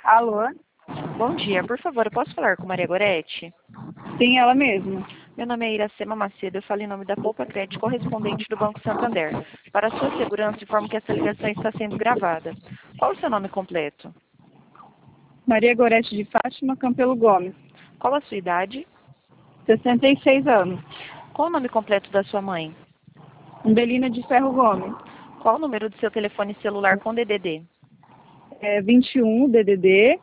Alô? Bom dia, por favor, eu posso falar com Maria Goretti? Sim, ela mesma. Meu nome é Iracema Macedo, eu falo em nome da Poupa Crédito, correspondente do Banco Santander. Para a sua segurança, informo que essa ligação está sendo gravada. Qual o seu nome completo? Maria Gorete de Fátima Campelo Gomes. Qual a sua idade? 66 anos. Qual o nome completo da sua mãe? Umbelina de Ferro Gomes. Qual o número do seu telefone celular com DDD? 21 DDD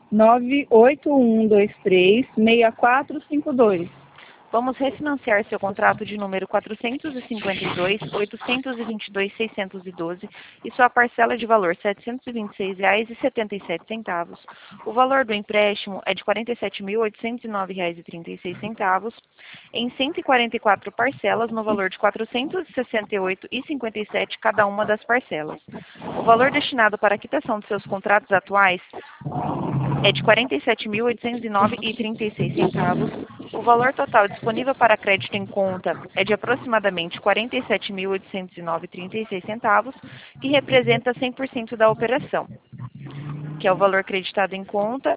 981236452. Vamos refinanciar seu contrato de número 452.822.612 e sua parcela de valor R$ 726,77. O valor do empréstimo é de R$ 47.809,36 em 144 parcelas no valor de R$ 468,57 cada uma das parcelas. O valor destinado para a quitação de seus contratos atuais é de R$ 47.809,36. O valor total disponível para crédito em conta é de aproximadamente R$ 47.809,36, que representa 100% da operação, que é o valor creditado em conta,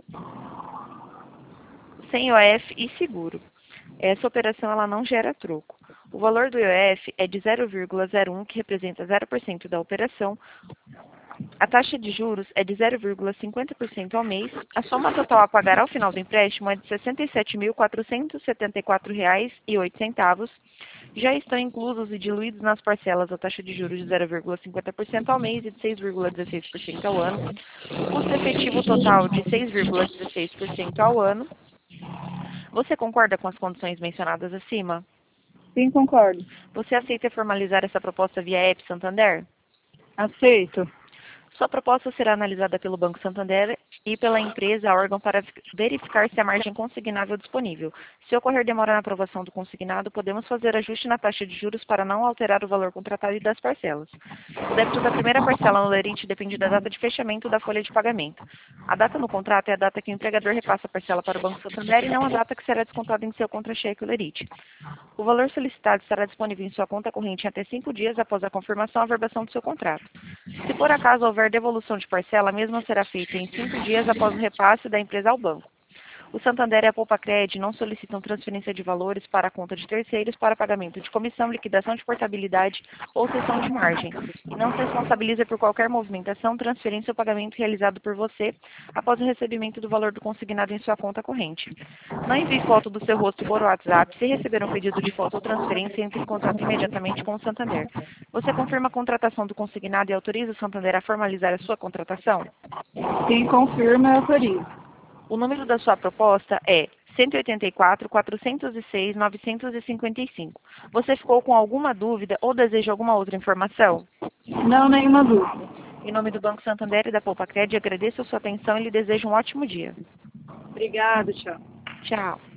sem IOF e seguro. Essa operação ela não gera troco. O valor do IOF é de 0,01, que representa 0% da operação. A taxa de juros é de 0,50% ao mês. A soma total a pagar ao final do empréstimo é de R$ 67.474,08. Já estão inclusos e diluídos nas parcelas a taxa de juros de 0,50% ao mês e de 6,16% ao ano. O custo efetivo total de 6,16% ao ano. Você concorda com as condições mencionadas acima? Sim, concordo. Você aceita formalizar essa proposta via app Santander? Aceito. Sua proposta será analisada pelo Banco Santander e pela empresa órgão para verificar se há margem consignável disponível. Se ocorrer demora na aprovação do consignado, podemos fazer ajuste na taxa de juros para não alterar o valor contratado e das parcelas. O débito da primeira parcela no lerite depende da data de fechamento da folha de pagamento. A data no contrato é a data que o empregador repassa a parcela para o Banco Santander e não a data que será descontada em seu contra-cheque ou lerite. O valor solicitado estará disponível em sua conta corrente em até 5 dias após a confirmação ou averbação do seu contrato. Se por acaso houver devolução de parcela, a mesma será feita em 5 dias após o repasse da empresa ao banco. O Santander e a Poupa Crédito não solicitam transferência de valores para a conta de terceiros para pagamento de comissão, liquidação de portabilidade ou cessão de margem, e não se responsabiliza por qualquer movimentação, transferência ou pagamento realizado por você após o recebimento do valor do consignado em sua conta corrente. Não envie foto do seu rosto por WhatsApp. Se receber um pedido de foto ou transferência, entre em contato imediatamente com o Santander. Você confirma a contratação do consignado e autoriza o Santander a formalizar a sua contratação? Quem confirma, eu autorizo. O número da sua proposta é 184.406.955. Você ficou com alguma dúvida ou deseja alguma outra informação? Não, nenhuma dúvida. Em nome do Banco Santander e da Poupa Crédito, agradeço a sua atenção e lhe desejo um ótimo dia. Obrigada, tchau. Tchau.